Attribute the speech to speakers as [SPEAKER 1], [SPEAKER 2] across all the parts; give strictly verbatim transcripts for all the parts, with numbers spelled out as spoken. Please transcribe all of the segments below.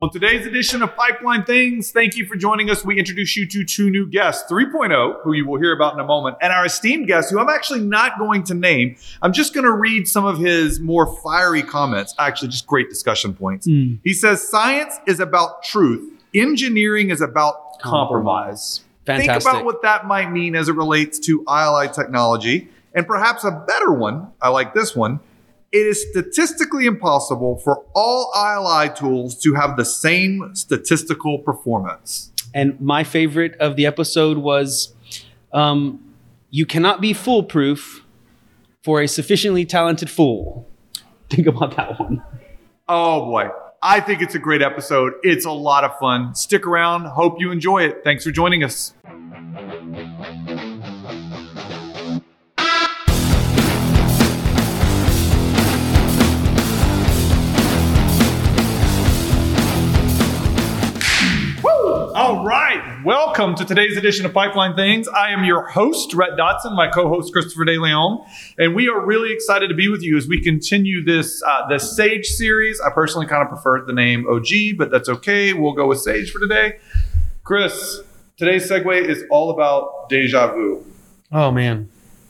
[SPEAKER 1] On today's edition of Pipeline Things, thank you for joining us. We introduce you to two new guests, three point oh, who you will hear about in a moment, and our esteemed guest, who I'm actually not going to name. I'm just going to read some of his more fiery comments, actually just great discussion points. Mm. He says, science is about truth. Engineering is about compromise.
[SPEAKER 2] Fantastic.
[SPEAKER 1] Think about what that might mean as it relates to I L I technology. And perhaps a better one, I like this one, it is statistically impossible for all I L I tools to have the same statistical performance.
[SPEAKER 2] And my favorite of the episode was, um, you cannot be foolproof for a sufficiently talented fool. Think about that one.
[SPEAKER 1] Oh boy. I think it's a great episode. It's a lot of fun. Stick around. Hope you enjoy it. Thanks for joining us. All right. Welcome to today's edition of Pipeline Things. I am your host, Rhett Dotson, my co-host, Christopher De Leon, and we are really excited to be with you as we continue this uh, the Sage series. I personally kind of prefer the name O G, but that's okay. We'll go with Sage for today. Chris, today's segue is all about deja vu.
[SPEAKER 2] Oh, man.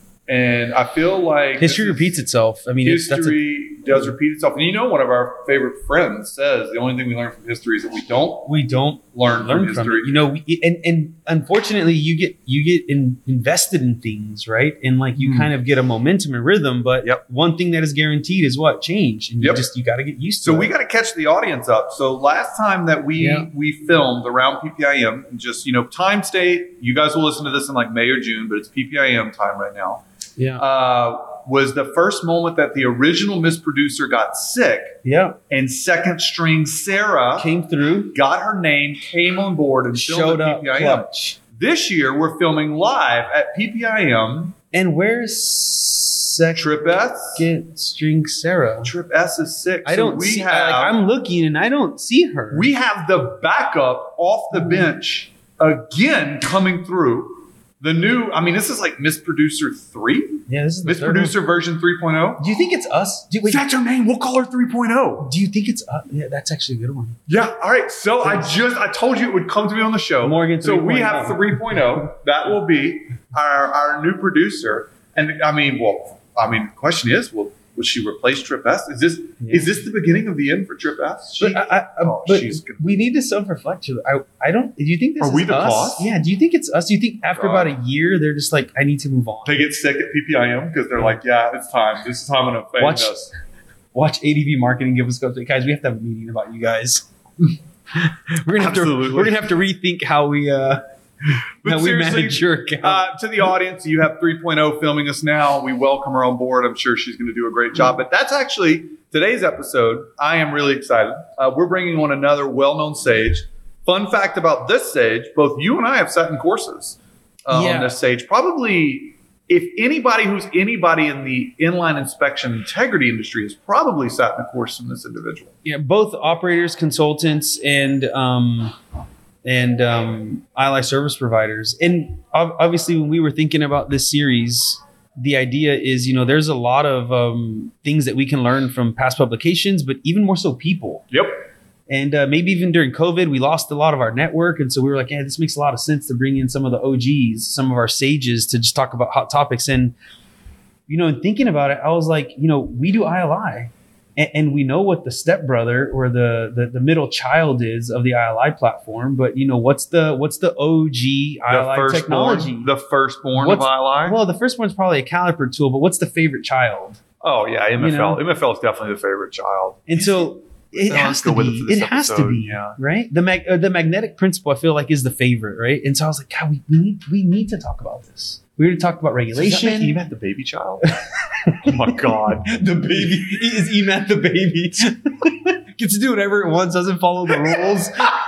[SPEAKER 1] And I feel like
[SPEAKER 2] history repeats itself. I mean,
[SPEAKER 1] history
[SPEAKER 2] it's, that's a,
[SPEAKER 1] does repeat itself. And you know, one of our favorite friends says the only thing we learn from history is that we don't
[SPEAKER 2] we don't
[SPEAKER 1] learn,
[SPEAKER 2] learn
[SPEAKER 1] from
[SPEAKER 2] from
[SPEAKER 1] history.
[SPEAKER 2] it. You know, we, and and unfortunately, you get you get in, invested in things, right? And like you mm. kind of get a momentum and rhythm. But
[SPEAKER 1] yep.
[SPEAKER 2] one thing that is guaranteed is what? Change. And you
[SPEAKER 1] yep.
[SPEAKER 2] just you got to get used to
[SPEAKER 1] so
[SPEAKER 2] it.
[SPEAKER 1] So we got to catch the audience up. So last time that we
[SPEAKER 2] yeah.
[SPEAKER 1] we filmed around P P I M, just you know, time state. You guys will listen to this in like May or June, but it's P P I M time right now.
[SPEAKER 2] Yeah.
[SPEAKER 1] Uh, was the first moment that the original Miss Producer got sick.
[SPEAKER 2] Yeah.
[SPEAKER 1] And second string Sarah
[SPEAKER 2] came through,
[SPEAKER 1] got her name, came on board, and
[SPEAKER 2] showed up
[SPEAKER 1] P P I M.
[SPEAKER 2] clutch.
[SPEAKER 1] This year, we're filming live at P P I M.
[SPEAKER 2] And where's second
[SPEAKER 1] Trip S?
[SPEAKER 2] string Sarah?
[SPEAKER 1] Trip S is sick.
[SPEAKER 2] I don't
[SPEAKER 1] so we
[SPEAKER 2] see.
[SPEAKER 1] have,
[SPEAKER 2] like, I'm looking and I don't see her.
[SPEAKER 1] We have the backup off the bench again coming through. The new, I mean, this is like Miss Producer three?
[SPEAKER 2] Yeah, this is the
[SPEAKER 1] Miss Producer one. Version three point oh.
[SPEAKER 2] Do you think it's us? Do, wait,
[SPEAKER 1] that's her name. We'll call her three point oh.
[SPEAKER 2] Do you think it's us? Yeah, that's actually a good one.
[SPEAKER 1] Yeah. All right. So I just, I told you it would come to me on the show.
[SPEAKER 2] Morgan
[SPEAKER 1] so we have three point oh. That will be our, our new producer. And I mean, well, I mean, the question is, well, will she replace Trip S? Is this yeah. is this the beginning of the end for Trip S?
[SPEAKER 2] She, but I, I, oh, but she's gonna, we need to self-reflect. I I don't. Do you think this
[SPEAKER 1] are
[SPEAKER 2] is
[SPEAKER 1] we the
[SPEAKER 2] us?
[SPEAKER 1] cause?
[SPEAKER 2] Yeah. Do you think it's us? Do you think after
[SPEAKER 1] God.
[SPEAKER 2] about a year they're just like, I need to move on?
[SPEAKER 1] They get sick at P P I M because they're like, yeah, it's time. This is how I'm going to fame
[SPEAKER 2] watch,
[SPEAKER 1] us.
[SPEAKER 2] Watch A D V Marketing give us go. Guys, we have to have a meeting about you guys. we're gonna have
[SPEAKER 1] Absolutely.
[SPEAKER 2] to. We're gonna have to rethink how we. Uh,
[SPEAKER 1] But
[SPEAKER 2] we manage your account.
[SPEAKER 1] Uh, to the audience, you have three point oh filming us now. We welcome her on board. I'm sure she's going to do a great job. But that's actually today's episode. I am really excited. Uh, we're bringing on another well-known sage. Fun fact about this sage, both you and I have sat in courses uh,
[SPEAKER 2] yeah.
[SPEAKER 1] on this sage. Probably, if anybody who's anybody in the inline inspection integrity industry has probably sat in a course from this individual.
[SPEAKER 2] Yeah, both operators, consultants, and... Um, and um, I L I service providers. And obviously, when we were thinking about this series, the idea is, you know, there's a lot of um, things that we can learn from past publications, but even more so people.
[SPEAKER 1] Yep.
[SPEAKER 2] And uh, maybe even during COVID, we lost a lot of our network. And so we were like, yeah, this makes a lot of sense to bring in some of the O Gs, some of our sages to just talk about hot topics. And, you know, in thinking about it, I was like, you know, we do I L I. And we know what the stepbrother or the, the the middle child is of the I L I platform, but you know what's the what's the O G I L I
[SPEAKER 1] the
[SPEAKER 2] technology?
[SPEAKER 1] Born, the firstborn
[SPEAKER 2] what's,
[SPEAKER 1] of I L I.
[SPEAKER 2] Well, the firstborn's probably a caliper tool, but what's the favorite child?
[SPEAKER 1] Oh yeah, M F L. You know? M F L is definitely the favorite child.
[SPEAKER 2] And so it
[SPEAKER 1] so
[SPEAKER 2] has to be. It, it has to be.
[SPEAKER 1] Yeah.
[SPEAKER 2] Right. The mag, uh, the magnetic principle, I feel like, is the favorite. Right. And so I was like, God, we, we need we need to talk about this. We already talked about regulation.
[SPEAKER 1] So is that E M A T the baby child? Oh my God.
[SPEAKER 2] The baby. Is E M A T the baby? Gets to do whatever it wants, doesn't follow the rules.
[SPEAKER 1] Oh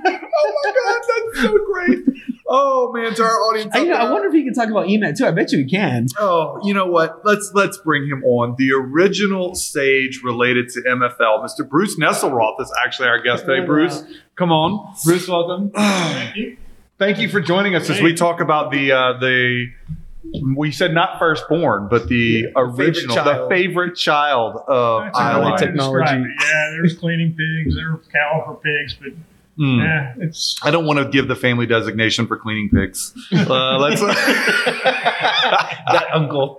[SPEAKER 1] my God, that's so great. Oh man, to our audience.
[SPEAKER 2] I, you know, I wonder if he can talk about E M A T too. I bet you he can.
[SPEAKER 1] Oh, you know what? Let's let's bring him on. The original sage related to M F L, Mister Bruce Nesselroth, is actually our guest today. Bruce, come on. Bruce, welcome. Thank you. Thank you for joining us as we talk about the uh, the We said not firstborn, but the
[SPEAKER 2] Yeah, the
[SPEAKER 1] original,
[SPEAKER 2] favorite
[SPEAKER 1] the
[SPEAKER 2] child.
[SPEAKER 1] favorite child of
[SPEAKER 3] That's a good
[SPEAKER 1] Iowa
[SPEAKER 3] way to
[SPEAKER 2] technology.
[SPEAKER 3] describe it. Yeah, there's cleaning pigs, there were caliper pigs, but
[SPEAKER 1] Mm.
[SPEAKER 3] yeah, it's
[SPEAKER 1] I don't want to give the family designation for cleaning pigs. Uh, let's.
[SPEAKER 2] That uncle.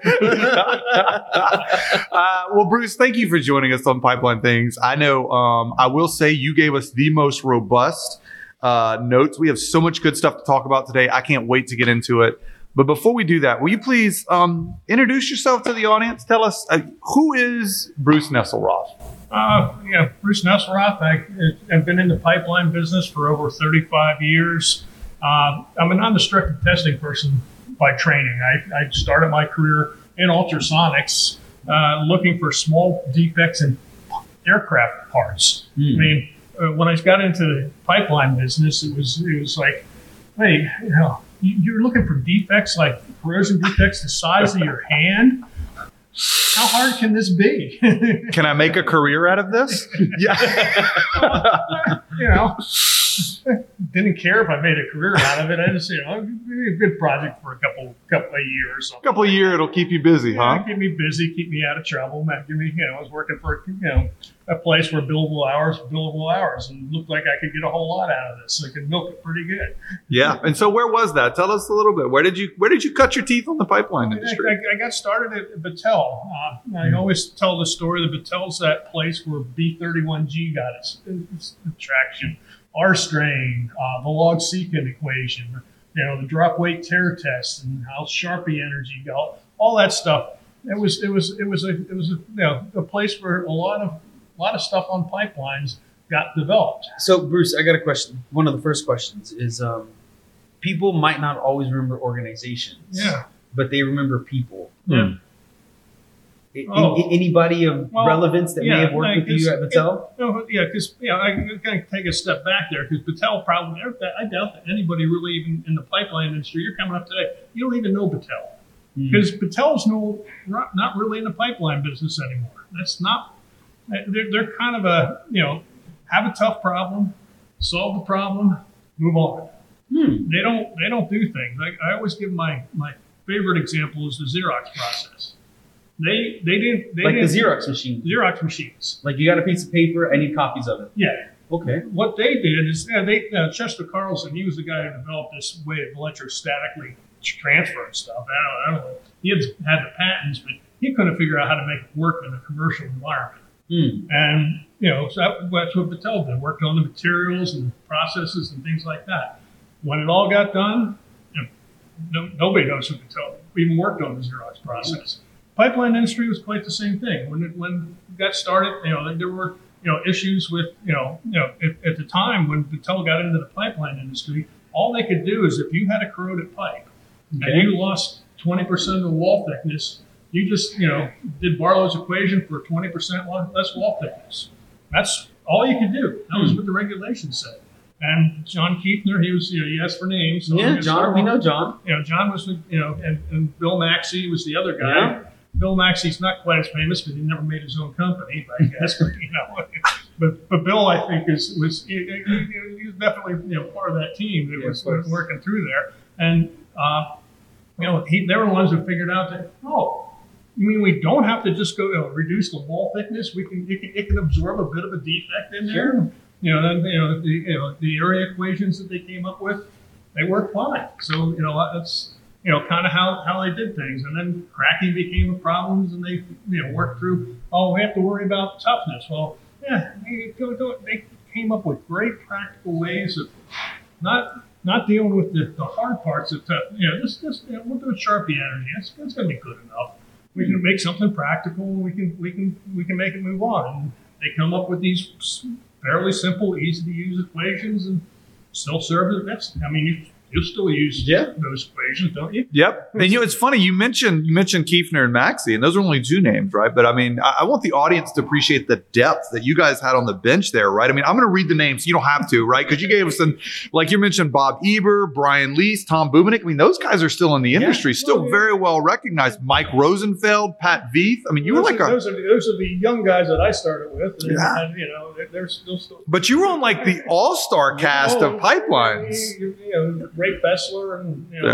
[SPEAKER 1] uh, well, Bruce, thank you for joining us on Pipeline Things. I know um, I will say you gave us the most robust uh, notes. We have so much good stuff to talk about today. I can't wait to get into it. But before we do that, will you please um, introduce yourself to the audience? Tell us uh, who is Bruce Nesselroth?
[SPEAKER 3] Uh, yeah, Bruce Nesselroth. I, I've been in the pipeline business for over thirty-five years. Uh, I'm a non-destructive testing person by training. I, I started my career in ultrasonics, uh, looking for small defects in aircraft parts.
[SPEAKER 2] Hmm.
[SPEAKER 3] I mean, uh, when I got into the pipeline business, it was it was like, hey, you know, you- you're looking for defects like corrosion defects the size of your hand. How hard can this be?
[SPEAKER 1] Can I make a career out of this? Yeah.
[SPEAKER 3] you know, didn't care if I made a career out of it. I just, you know, it'd be a good project for a couple couple of years.
[SPEAKER 1] A couple of years, it'll keep you busy,
[SPEAKER 3] Yeah,
[SPEAKER 1] huh?
[SPEAKER 3] keep me busy, keep me out of trouble. Might give me, you know, I was working for, you know, a place where billable hours, billable hours, and looked like I could get a whole lot out of this. So I could milk it pretty good.
[SPEAKER 1] Yeah. And so, where was that? Tell us a little bit. Where did you Where did you cut your teeth on the pipeline
[SPEAKER 3] I,
[SPEAKER 1] industry?
[SPEAKER 3] I, I got started at Battelle. Uh, I always tell the story that Battelle's that place where B thirty-one G got its, its traction. R-strain, uh, the log-secant equation, you know, the drop weight tear test, and how Sharpie energy go, all that stuff. It was it was it was a it was a, you know, a place where a lot of a lot of stuff on pipelines got developed.
[SPEAKER 2] So, Bruce, I got a question. One of the first questions is um, people might not always remember organizations,
[SPEAKER 3] Yeah.
[SPEAKER 2] but they remember people.
[SPEAKER 3] Yeah.
[SPEAKER 2] A-
[SPEAKER 3] Oh.
[SPEAKER 2] any- anybody of
[SPEAKER 3] Well,
[SPEAKER 2] relevance that
[SPEAKER 3] yeah,
[SPEAKER 2] may have worked
[SPEAKER 3] like,
[SPEAKER 2] with you at
[SPEAKER 3] it's-
[SPEAKER 2] Battelle?
[SPEAKER 3] No, yeah, because you know, I kind of take a step back there because Battelle probably. I doubt that anybody really even in the pipeline industry. You're coming up today. You don't even know Battelle
[SPEAKER 2] Hmm.
[SPEAKER 3] because Battelle's no not, not really in the pipeline business anymore. That's not. They're they're kind of a you know have a tough problem, solve the problem, move on.
[SPEAKER 2] Hmm.
[SPEAKER 3] They don't they don't do things. I, I always give my my favorite example is the Xerox process. They they didn't they
[SPEAKER 2] Like the
[SPEAKER 3] didn't,
[SPEAKER 2] Xerox machine.
[SPEAKER 3] Xerox machines.
[SPEAKER 2] Like you got a piece of paper, I need copies of it.
[SPEAKER 3] Yeah.
[SPEAKER 2] Okay.
[SPEAKER 3] What they did is, yeah, they uh, Chester Carlson. He was the guy who developed this way of electrostatically transferring stuff. I don't, I don't know. He had, had the patents, but he couldn't figure out how to make it work in a commercial environment.
[SPEAKER 2] Hmm.
[SPEAKER 3] And you know, so that, that's what Battelle did. Worked on the materials and processes and things like that. When it all got done, you know, no, nobody knows who Battelle even worked on the Xerox process. Pipeline industry was quite the same thing. When it, when it got started, you know, there were you know issues with you know you know at, at the time when Battelle got into the pipeline industry, all they could do is if you had a corroded pipe
[SPEAKER 2] Okay.
[SPEAKER 3] and you lost twenty percent of the wall thickness, you just you know did Barlow's equation for twenty percent less wall thickness. That's all you could do. That was what the regulations said. And John Kiefner, he was you know he asked for names. So I'm
[SPEAKER 2] Yeah,
[SPEAKER 3] gonna
[SPEAKER 2] John.
[SPEAKER 3] start
[SPEAKER 2] We
[SPEAKER 3] with-
[SPEAKER 2] know John.
[SPEAKER 3] you know, John was, the- you know, and, and Bill Maxey was the other guy.
[SPEAKER 2] Yeah.
[SPEAKER 3] Bill Maxey's not quite as famous because he never made his own company, I guess. But, you know, but but Bill, I think, is was he, he, he was definitely you know part of that team that
[SPEAKER 2] Yeah,
[SPEAKER 3] was
[SPEAKER 2] of course.
[SPEAKER 3] working through there. And uh, you know, he, they were the ones who figured out that oh, you mean we don't have to just go you know, reduce the wall thickness? We can it, can it can absorb a bit of a defect in there.
[SPEAKER 2] Sure.
[SPEAKER 3] You know, then you know the you know the area equations that they came up with, they work fine. So you know that's you know kind of how, how they did things. And then cracking became a problem, and they you know worked through. Oh, we have to worry about toughness. Well, yeah, they, they came up with great practical ways of not not dealing with the, the hard parts of tough. You know, just just you know, we'll do a Sharpie energy. That's that's gonna be good enough. We can make something practical. And we can we can we can make it move on. And they come up with these fairly simple, easy to use equations and still serve it. That's, I mean, you, you still use
[SPEAKER 2] Yeah.
[SPEAKER 3] those equations, don't you?
[SPEAKER 1] Yep. And you know, it's funny. You mentioned you mentioned Kiefner and Maxey, and those are only two names, right? But I mean, I, I want the audience to appreciate the depth that you guys had on the bench there, right? I mean, I'm going to read the names. You don't have to, right? Because you gave us some, like you mentioned, Bob Eber, Brian Lease, Tom Bubenick. I mean, those guys are still in the industry, still
[SPEAKER 3] Well, yeah.
[SPEAKER 1] very well recognized. Mike Rosenfeld, Pat Veith. I mean, you were
[SPEAKER 3] those
[SPEAKER 1] like
[SPEAKER 3] are,
[SPEAKER 1] a,
[SPEAKER 3] those, are, those are the young guys that I started with. And,
[SPEAKER 1] Yeah.
[SPEAKER 3] and, you know, they're, they're still still.
[SPEAKER 1] but you were on like the all-star cast
[SPEAKER 3] Oh,
[SPEAKER 1] of pipelines.
[SPEAKER 3] You, you know, Ray Fessler and you know,
[SPEAKER 1] Yeah.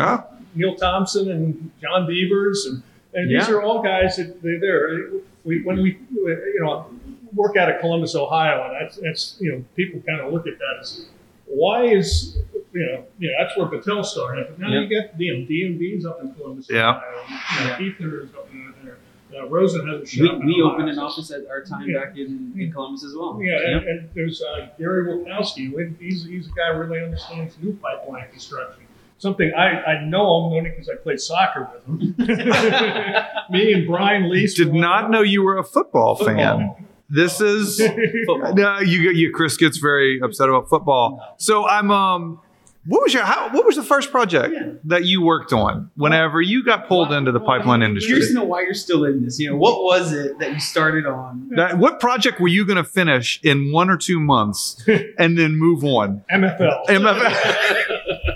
[SPEAKER 3] Neil Thompson and John Beavers, and, and these
[SPEAKER 1] Yeah.
[SPEAKER 3] are all guys that they're there. We, when we, you know, work out of Columbus, Ohio, and that's, that's you know, people kind of look at that as, why is, you know, you know that's where Battelle started. But now
[SPEAKER 2] Yeah.
[SPEAKER 3] you get, you know, D M V's up in Columbus,
[SPEAKER 1] Yeah.
[SPEAKER 3] Ohio. You know, Keithner is up in there. Uh, Rosen has a shop.
[SPEAKER 2] We,
[SPEAKER 3] in
[SPEAKER 2] we
[SPEAKER 3] Ohio.
[SPEAKER 2] opened an office at our time
[SPEAKER 3] Yeah.
[SPEAKER 2] back in, in Columbus as well.
[SPEAKER 3] Yeah, and, and there's uh, Gary Wilkowski. He's, he's a guy who really understands new pipeline construction. Something I, I know him only because I played soccer with him. Me and Brian Lease.
[SPEAKER 1] Did not know you were a football, fan.
[SPEAKER 3] Football.
[SPEAKER 1] This is
[SPEAKER 2] Football.
[SPEAKER 1] no, you. You Chris gets very upset about football. So I'm um. What was your how, what was the first project
[SPEAKER 2] Yeah.
[SPEAKER 1] that you worked on whenever you got pulled into the pipeline industry?
[SPEAKER 2] Curious to know why you're still in this. You know, what was it that you started on?
[SPEAKER 1] That, what project were you going to finish in one or two months and then move on?
[SPEAKER 3] M F L.
[SPEAKER 1] M F L.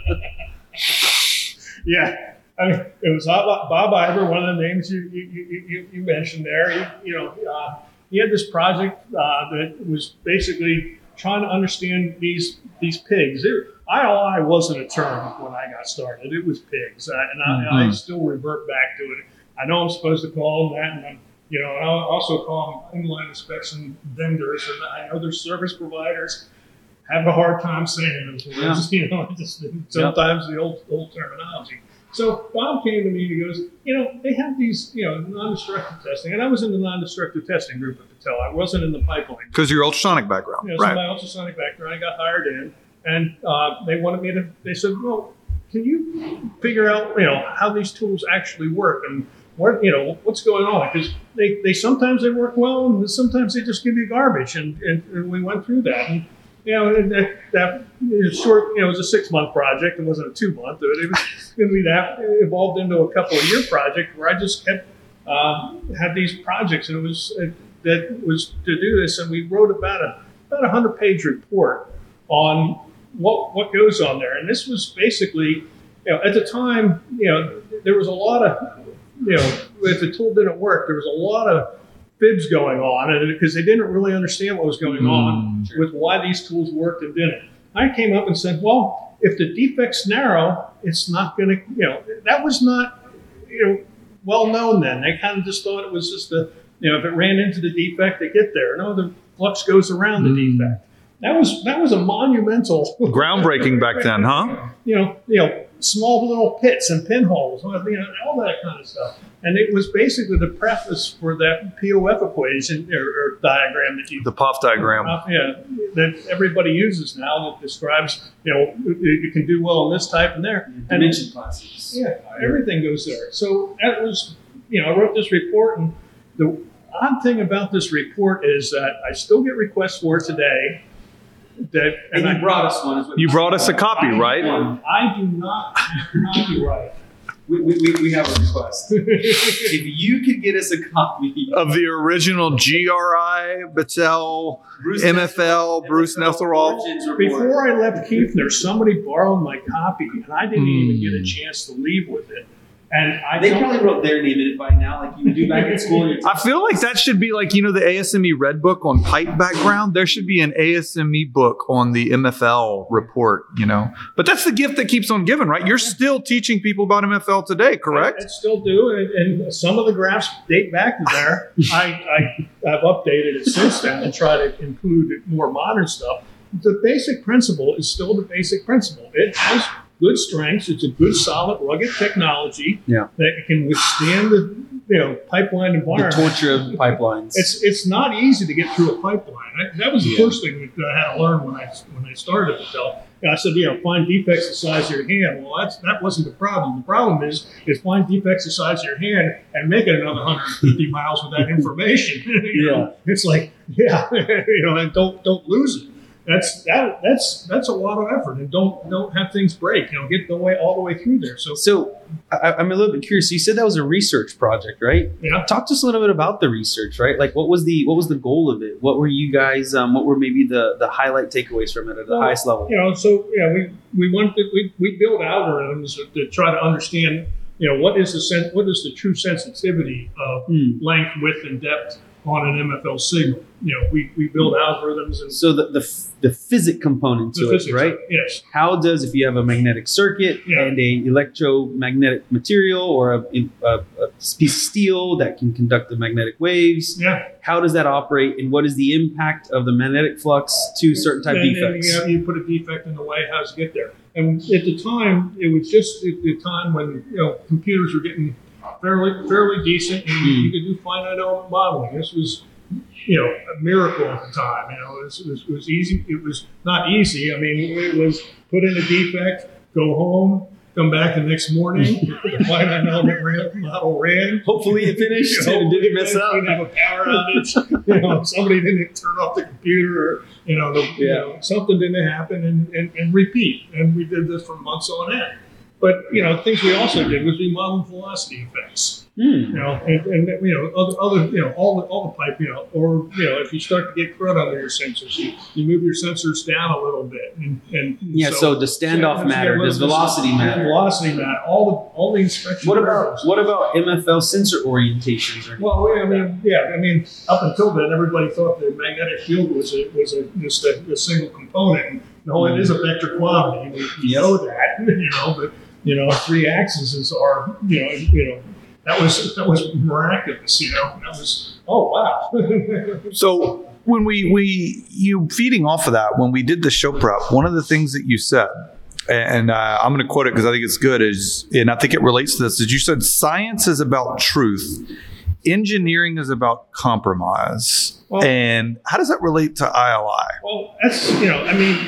[SPEAKER 3] Yeah. I mean, it was Bob, Bob Iver, one of the names you you, you, you mentioned there. He, you know, uh, he had this project uh, that was basically trying to understand these these pigs. It, I L I wasn't a term when I got started. It was pigs, uh, and I,
[SPEAKER 1] Mm-hmm.
[SPEAKER 3] I still revert back to it. I know I'm supposed to call them that, and I'm, you know, and I'll also call them inline inspection vendors, and I know their service providers have a hard time saying those words. You know, just sometimes the old old terminology. So Bob came to me and he goes, you know, they have these, you know, non-destructive testing, and I was in the non-destructive testing group at Battelle. I wasn't in the pipeline.
[SPEAKER 1] Because your ultrasonic background,
[SPEAKER 3] You know, so
[SPEAKER 1] right?
[SPEAKER 3] my ultrasonic background, I got hired in, and uh, they wanted me to. They said, well, can you figure out, you know, how these tools actually work and what, you know, what's going on? Because they, they sometimes they work well, and sometimes they just give you garbage, and, and, and we went through that. And, you know, and that, that is short, you know, it was a six month project. It wasn't a two month. It was going to be that it evolved into a couple of year project where I just kept, uh, had these projects, and it was, uh, that was to do this. And we wrote about a, about a hundred page report on what, what goes on there. And this was basically, you know, at the time, you know, there was a lot of, you know, if the tool didn't work, there was a lot of fibs going on, and because they didn't really understand what was going on
[SPEAKER 2] Sure.
[SPEAKER 3] with why these tools worked and didn't. I came up and said, well, if the defect's narrow, it's not going to, you know, that was not, you know, well known then. They kind of just thought it was just a, you know, if it ran into the defect, they get there. No, the flux goes around the
[SPEAKER 1] Mm.
[SPEAKER 3] defect. That was that was a monumental
[SPEAKER 1] Groundbreaking back then, huh?
[SPEAKER 3] You know, you know, small little pits and pinholes, you know, all that kind of stuff. And it was basically the preface for that P O F equation or, or diagram that you,
[SPEAKER 1] The P O F diagram.
[SPEAKER 3] uh, yeah, that everybody uses now that describes, you know, you you can do well in this type and there. And
[SPEAKER 2] Dimension classes.
[SPEAKER 3] yeah, everything goes there. So that was, you know, I wrote this report, and the odd thing about this report is that I still get requests for it today. That
[SPEAKER 2] And
[SPEAKER 3] I
[SPEAKER 2] you brought us one. Is what
[SPEAKER 1] You brought us a copy, right?
[SPEAKER 3] I do not have copyright.
[SPEAKER 2] We, we, we- we have a request. If you could get us a copy
[SPEAKER 1] Of the original G R I, Battelle,
[SPEAKER 2] Bruce
[SPEAKER 1] M F L, Bruce Nesselroth.
[SPEAKER 2] Origins report.
[SPEAKER 3] Before I left Keithner, somebody borrowed my copy, and I didn't even
[SPEAKER 1] Hmm.
[SPEAKER 3] get a chance to leave with it. And I
[SPEAKER 2] They
[SPEAKER 3] don't-
[SPEAKER 2] probably wrote their name in it by now, like you would do back in school. Your
[SPEAKER 1] I feel like that should be like, you know, the A S M E Red Book on pipe background. There should be an A S M E book on the M F L report, you know. But that's the gift that keeps on giving, right? You're still teaching people about M F L today,
[SPEAKER 3] I,
[SPEAKER 1] correct?
[SPEAKER 3] I still do, and, and some of the graphs date back to there. I, I have updated it since then and try to include more modern stuff. The basic principle is still the basic principle. It has good strengths. It's a good, solid, rugged technology
[SPEAKER 2] Yeah.
[SPEAKER 3] that can withstand the, you know, pipeline
[SPEAKER 2] the
[SPEAKER 3] environment.
[SPEAKER 2] torture of pipelines.
[SPEAKER 3] It's it's not easy to get through a pipeline. I, that was the
[SPEAKER 2] Yeah.
[SPEAKER 3] first thing that I had to learn when I when I started to tell. I said, you know, find defects the size of your hand. Well, that's that wasn't the problem. The problem is is find defects the size of your hand and make it another one hundred fifty miles with that information. You know, it's like, yeah, you know, and don't don't lose it. That's that that's that's a lot of effort, and don't don't have things break. You know, get the way all the way through there. So
[SPEAKER 2] so I, I'm a little bit curious. You said that was a research project, right?
[SPEAKER 3] yeah.
[SPEAKER 2] Talk to us a little bit about the research, right? Like, what was the what was the goal of it? What were you guys? Um, what were maybe the the highlight takeaways from it at the
[SPEAKER 3] Well,
[SPEAKER 2] highest level?
[SPEAKER 3] You know, so yeah, we we want to, we we build algorithms to try to understand, you know, what is the sen- what is the true sensitivity of
[SPEAKER 2] Hmm.
[SPEAKER 3] length, width, and depth on an M F L signal. You know, we we build algorithms and
[SPEAKER 2] So the the f- the physic component to
[SPEAKER 3] The
[SPEAKER 2] it,
[SPEAKER 3] physics,
[SPEAKER 2] right?
[SPEAKER 3] Yes.
[SPEAKER 2] How does, if you have a magnetic circuit
[SPEAKER 3] Yeah.
[SPEAKER 2] and a electromagnetic material or a, a, a piece of steel that can conduct the magnetic waves,
[SPEAKER 3] Yeah.
[SPEAKER 2] how does that operate, and what is the impact of the magnetic flux to certain type
[SPEAKER 3] and,
[SPEAKER 2] defects?
[SPEAKER 3] And, you, know, you put a defect in the way, how does it get there? And at the time, it was just at the time when you know computers were getting fairly fairly decent, and
[SPEAKER 2] Mm.
[SPEAKER 3] you could do finite element modeling. This was, you know, a miracle at the time. You know, it was, it was, it was easy. It was not easy. I mean, it was put in a defect, go home, come back the next morning, the finite element ran, model ran.
[SPEAKER 2] Hopefully it finished and it didn't mess up.
[SPEAKER 3] Didn't have a power outage. You know, somebody didn't turn off the computer, or you know, the, you
[SPEAKER 2] Yeah.
[SPEAKER 3] know something didn't happen, and, and, and repeat. And we did this for months on end. But you know, things we also did was we modeled velocity effects.
[SPEAKER 2] Hmm.
[SPEAKER 3] You know, and, and you know, other, other, you know, all the all the pipe, you know, or you know, if you start to get crud under your sensors, you, you move your sensors down a little bit, and, and
[SPEAKER 2] Yeah, so does standoff
[SPEAKER 3] so-
[SPEAKER 2] matter? Does velocity matter?
[SPEAKER 3] Velocity matter. All the all the inspection.
[SPEAKER 2] What about
[SPEAKER 3] variables.
[SPEAKER 2] what about M F L sensor orientations? Or
[SPEAKER 3] Well, yeah, I mean, yeah, I mean, up until then, everybody thought the magnetic field was a, was a, just a, a single component. No, it is a vector quantity. We, we
[SPEAKER 2] Yep.
[SPEAKER 3] know that, you know, but you know, three axes are, you know, you know, that was that was miraculous. You know, that was oh wow.
[SPEAKER 1] So when we we you feeding off of that, when we did the show prep, one of the things that you said, and uh, I'm going to quote it because I think it's good, is, and I think it relates to this, is you said science is about truth, engineering is about compromise.
[SPEAKER 3] Well-
[SPEAKER 1] And how does that relate to I L I?
[SPEAKER 3] Well, that's, you know, I mean,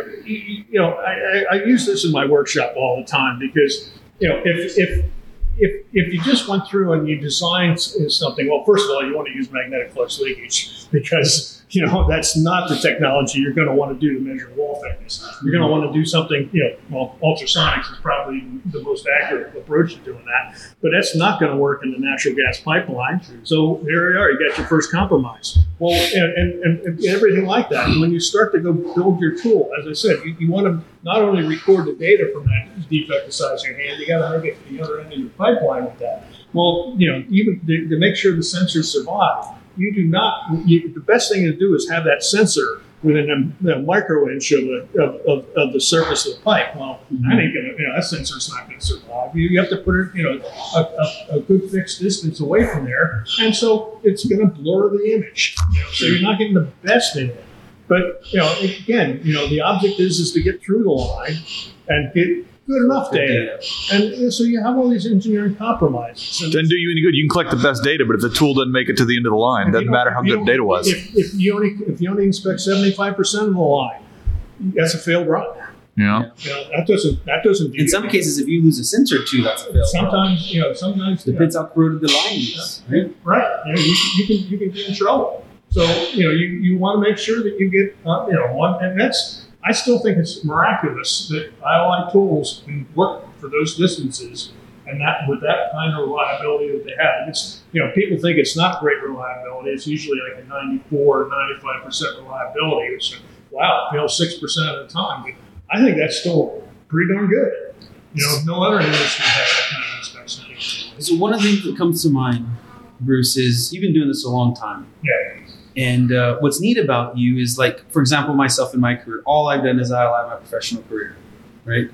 [SPEAKER 3] you you know, I, I, I use this in my workshop all the time because, you know, if, if, if, if you just went through and you designed s- something, well, first of all, you want to use magnetic flux leakage because, you know, that's not the technology you're going to want to do to measure wall thickness. You're going to want to do something, you know, well, ultrasonics is probably the most accurate approach to doing that, but that's not going to work in the natural gas pipeline. So here you are, you got your first compromise. Well, and, and, and, and everything like that. And when you start to go build your tool, as I said, you, you want to not only record the data from that defect the size of your hand, you got to make it to the other end of your pipeline with that. Well, you know, even to, to make sure the sensors survive, you do not, you, the best thing to do is have that sensor within a, a micro inch of, a, of, of, of the surface of the pipe. Well,
[SPEAKER 2] Mm-hmm.
[SPEAKER 3] that ain't gonna, you know, that sensor's not gonna survive. You, you have to put it, you know, a, a, a good fixed distance away from there. And so it's gonna blur the image. You know, so you're not getting the best in it. But, you know, again, you know, the object is, is to get through the line and get good enough data. And so you have all these engineering compromises. And
[SPEAKER 1] Doesn't do you any good. You can collect the best data, but if the tool doesn't make it to the end of the line,
[SPEAKER 3] If
[SPEAKER 1] doesn't
[SPEAKER 3] you
[SPEAKER 1] matter
[SPEAKER 3] don't-
[SPEAKER 1] how
[SPEAKER 3] if you
[SPEAKER 1] good the
[SPEAKER 3] don't-
[SPEAKER 1] data was.
[SPEAKER 3] If, if you only if you only inspect seventy-five percent of the line, that's a failed run.
[SPEAKER 1] You know?
[SPEAKER 3] You know, that doesn't that doesn't do
[SPEAKER 2] in some cases, if you lose a sensor too, that's a fail.
[SPEAKER 3] sometimes you know sometimes you know,
[SPEAKER 2] Depends how corroded the line is. Right?
[SPEAKER 3] right you, know, you, can- you can you can get in trouble. So you know you, you want to make sure that you get uh, you know one, and that's I still think it's miraculous that I L I tools can work for those distances. And that with that kind of reliability that they have, it's you know people think it's not great reliability. It's usually like a ninety-four, ninety-five percent reliability. It's wow, it fails six percent of the time. But I think that's still pretty darn good. You know, no other industry has that kind of inspection capability.
[SPEAKER 2] So one of the things that comes to mind, Bruce, is you've been doing this a long time.
[SPEAKER 3] Yeah,
[SPEAKER 2] And uh, what's neat about you is, like, for example, myself in my career, all I've done is I L I my professional career, right?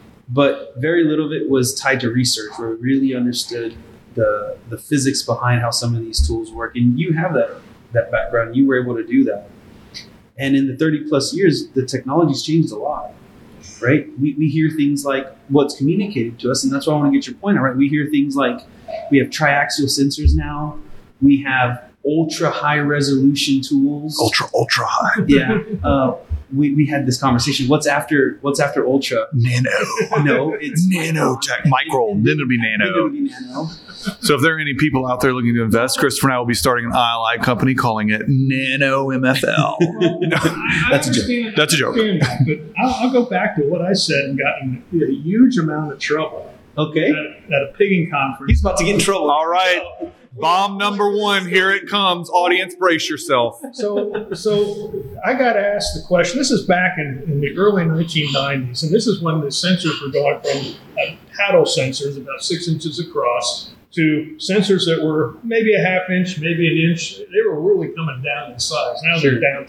[SPEAKER 2] But very little of it was tied to research, where we really understood the the physics behind how some of these tools work. And you have that that background. You were able to do that. And in the thirty plus years, the technology's changed a lot, right? We, we hear things like what's communicated to us, and that's why I want to get your point out, right? We hear things like we have triaxial sensors now. We have ultra high resolution tools.
[SPEAKER 1] Ultra, ultra high.
[SPEAKER 2] Yeah. Uh, we, we had this conversation. What's after what's after ultra?
[SPEAKER 1] Nano.
[SPEAKER 2] No, it's
[SPEAKER 1] Nanotech. Micro. Then it'll be
[SPEAKER 2] Then
[SPEAKER 1] nano.
[SPEAKER 2] it'll be nano.
[SPEAKER 1] So if there are any people out there looking to invest, Christopher and I will be starting an I L I company calling it Nano M F L.
[SPEAKER 3] I,
[SPEAKER 2] That's a joke.
[SPEAKER 3] understand-
[SPEAKER 1] That's a joke.
[SPEAKER 3] I understand that, but I'll, I'll go back to what I said and gotten in a huge amount of trouble
[SPEAKER 2] Okay.
[SPEAKER 3] at, at a pigging conference.
[SPEAKER 2] He's about to get in trouble.
[SPEAKER 1] All right. Bomb number one. Here it comes. Audience, brace yourself.
[SPEAKER 3] So, so I got asked the question. This is back in, in the early nineteen nineties, and this is when the sensors were going from uh, paddle sensors about six inches across to sensors that were maybe a half inch, maybe an inch. They were really coming down in size. Now
[SPEAKER 2] Sure.
[SPEAKER 3] they're down to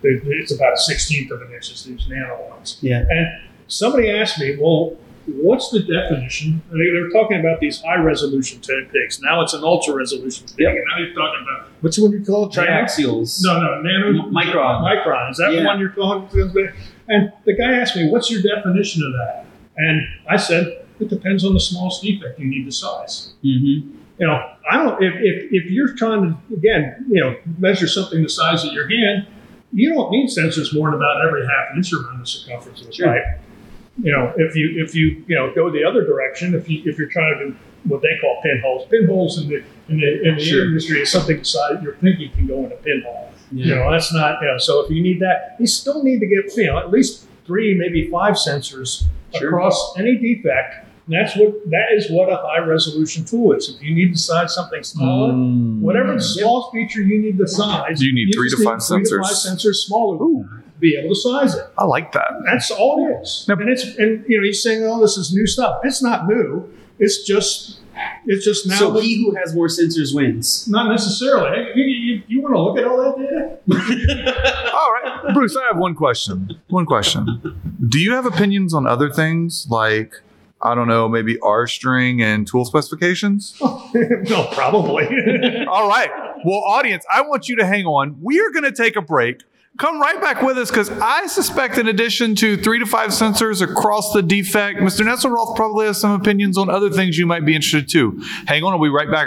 [SPEAKER 3] they, it's about a sixteenth of an inch. It's these nano ones.
[SPEAKER 2] Yeah.
[SPEAKER 3] And somebody asked me, well, what's the definition? And they, they were talking about these high resolution pigs. Now it's an ultra resolution pig.
[SPEAKER 2] Yep.
[SPEAKER 3] And now you're talking about, what's the one you call it?
[SPEAKER 2] Triaxials.
[SPEAKER 3] No, no, nano.
[SPEAKER 2] M- micron.
[SPEAKER 3] Micron. Is that
[SPEAKER 2] Yeah.
[SPEAKER 3] the one you're calling? And the guy asked me, what's your definition of that? And I said, it depends on the smallest defect. You need the size.
[SPEAKER 2] Mm-hmm.
[SPEAKER 3] You know, I don't, if, if, if you're trying to, again, you know, measure something the size of your hand, you don't need sensors more than about every half inch around the circumference of the
[SPEAKER 2] Sure.
[SPEAKER 3] pipe. You know, if you if you you know go the other direction, if you if you're trying to do what they call pinholes, pinholes in the in the in the
[SPEAKER 2] Sure.
[SPEAKER 3] industry is something the size your pinky can go in a pinhole.
[SPEAKER 2] Yeah.
[SPEAKER 3] You know, that's not you know. So if you need that, you still need to get you know at least three, maybe five sensors
[SPEAKER 2] Sure.
[SPEAKER 3] across any defect. And that's what that is what a high resolution tool is. If you need to size something smaller,
[SPEAKER 1] Mm.
[SPEAKER 3] whatever the smallest feature you need to size,
[SPEAKER 1] You need three
[SPEAKER 3] just
[SPEAKER 1] to five
[SPEAKER 3] three
[SPEAKER 1] sensors.
[SPEAKER 3] To five sensors smaller than that to be able to size it.
[SPEAKER 1] I like that.
[SPEAKER 3] That's all it is.
[SPEAKER 1] Yep.
[SPEAKER 3] And it's and you know he's saying, "Oh, this is new stuff." It's not new. It's just it's just now.
[SPEAKER 2] So he who has more sensors wins.
[SPEAKER 3] not necessarily. Hey, You, you, you want to look at all that data?
[SPEAKER 1] All right, Bruce, I have one question. One question. Do you have opinions on other things like, I don't know, maybe R string and tool specifications?
[SPEAKER 3] No, probably.
[SPEAKER 1] All right. Well, audience, I want you to hang on. We are going to take a break. Come right back with us because I suspect in addition to three to five sensors across the defect, Mister Nesselroth probably has some opinions on other things you might be interested too. Hang on, I'll be right back.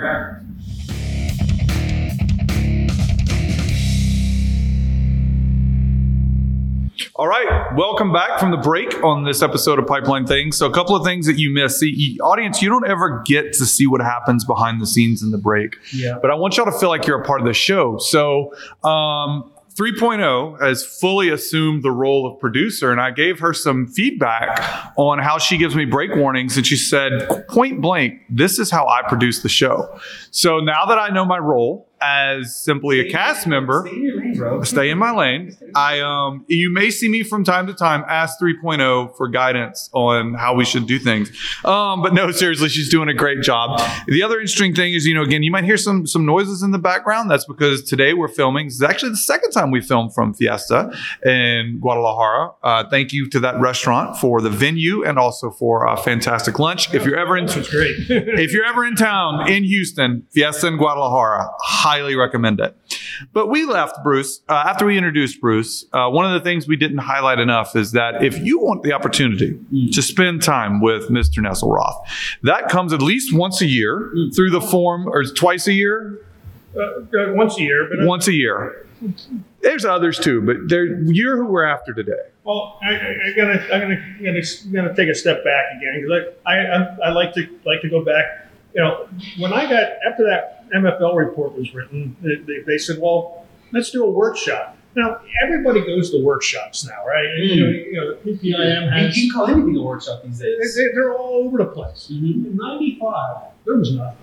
[SPEAKER 1] All right, welcome back from the break on this episode of Pipeline Things. So a couple of things that you missed. See, audience, you don't ever get to see what happens behind the scenes in the break.
[SPEAKER 2] Yeah.
[SPEAKER 1] But I want y'all to feel like you're a part of the show. So um, three point oh has fully assumed the role of producer, and I gave her some feedback on how she gives me break warnings, and she said, point blank, this is how I produce the show. So now that I know my role as simply a cast member,
[SPEAKER 2] Stay in your lane, bro.
[SPEAKER 1] stay in my lane. I um, you may see me from time to time ask three point oh for guidance on how we should do things. Um, but no, seriously, she's doing a great job. The other interesting thing is, you know, again, you might hear some some noises in the background. That's because today we're filming. This is actually the second time we filmed from Fiesta in Guadalajara. Uh, thank you to that restaurant for the venue and also for a fantastic lunch. If you're ever in,
[SPEAKER 3] It's great.
[SPEAKER 1] if you're ever in town in Houston, Fiesta in Guadalajara, highly recommend it. But we left Bruce, uh, after we introduced Bruce, uh, one of the things we didn't highlight enough is that if you want the opportunity
[SPEAKER 2] Mm.
[SPEAKER 1] to spend time with Mister Nesselroth, that comes at least once a year
[SPEAKER 2] Mm.
[SPEAKER 1] through the form, or twice a year?
[SPEAKER 3] Uh, uh, once a year, but uh,
[SPEAKER 1] Once a year. There's others too, but they're, you're who we're after today.
[SPEAKER 3] well, I, I, I gotta, I'm gonna, gonna, gonna take a step back again because I, I, I, I like to like to go back. You know, when I got after that M F L report was written, they, they, they said, well, let's do a workshop. Now everybody goes to workshops now, right? And, You know, you know, the P P I M
[SPEAKER 2] You
[SPEAKER 3] has.
[SPEAKER 2] can call anything a workshop these
[SPEAKER 3] They,
[SPEAKER 2] days.
[SPEAKER 3] they- they're all over the place.
[SPEAKER 2] Mhm.
[SPEAKER 3] In ninety-five, there was nothing.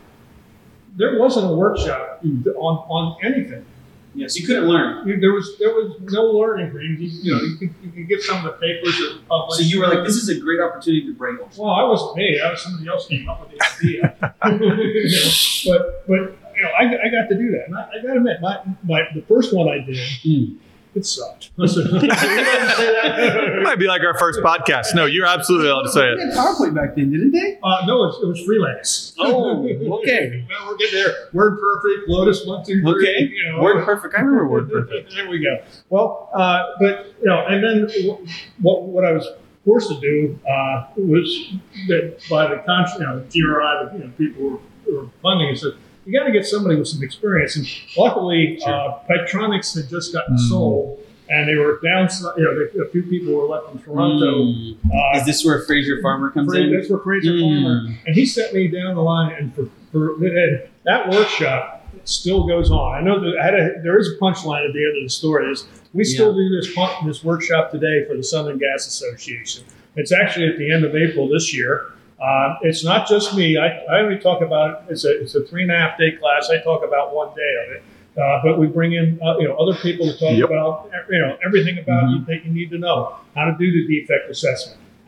[SPEAKER 3] There wasn't a workshop
[SPEAKER 2] Mm.
[SPEAKER 3] on, on anything.
[SPEAKER 2] Yes, you couldn't learn.
[SPEAKER 3] You- There was there was no learning for you. You, you know, you could, you could get some of the papers that were published.
[SPEAKER 2] So you were like, this is a great opportunity to break them.
[SPEAKER 3] Well, I wasn't me. I was somebody else came up with the idea. You know, but but you know, I, I got to do that. And I, I got to admit, my, my the first one I did,
[SPEAKER 2] Mm.
[SPEAKER 3] it sucked. Listen, you didn't say that?
[SPEAKER 1] Might be like our first podcast. No, you're absolutely allowed to say
[SPEAKER 2] They
[SPEAKER 1] it.
[SPEAKER 2] had PowerPoint back then, didn't they?
[SPEAKER 3] Uh, no, it was, it was freelance.
[SPEAKER 2] Oh, okay.
[SPEAKER 3] Well, we're getting there. Word perfect. Lotus one two three.
[SPEAKER 2] Okay.
[SPEAKER 3] You know,
[SPEAKER 2] Word perfect. I remember Word perfect.
[SPEAKER 3] There we go. Well, uh, but you know, and then wh- what what I was forced to do uh, was that by the con- you know, G R I, the you know, people who were, who were funding it said you got to get somebody with some experience. And luckily,
[SPEAKER 2] Sure.
[SPEAKER 3] uh, Pytronics had just gotten
[SPEAKER 1] Mm.
[SPEAKER 3] sold, and they were down. You know, there- a few people were left in Toronto.
[SPEAKER 2] Mm.
[SPEAKER 3] Uh,
[SPEAKER 2] Is this where Fraser Farmer comes
[SPEAKER 3] Fra-
[SPEAKER 2] in?
[SPEAKER 3] That's where Fraser
[SPEAKER 2] Mm.
[SPEAKER 3] Farmer, and he sent me down the line, and for, for and that workshop still goes on. I know that I had a, there is a punchline at the end of the story. Is we still do this pun- this workshop today for the Southern Gas Association. It's actually at the end of April this year. Uh, it's not just me. I, I only talk about it's a it's a three and a half day class. I talk about one day of it. Uh, but we bring in, uh, you know, other people to talk
[SPEAKER 1] Yep.
[SPEAKER 3] about, you know, everything about
[SPEAKER 2] Mhm.
[SPEAKER 3] you that you need to know. How to do the defect assessment,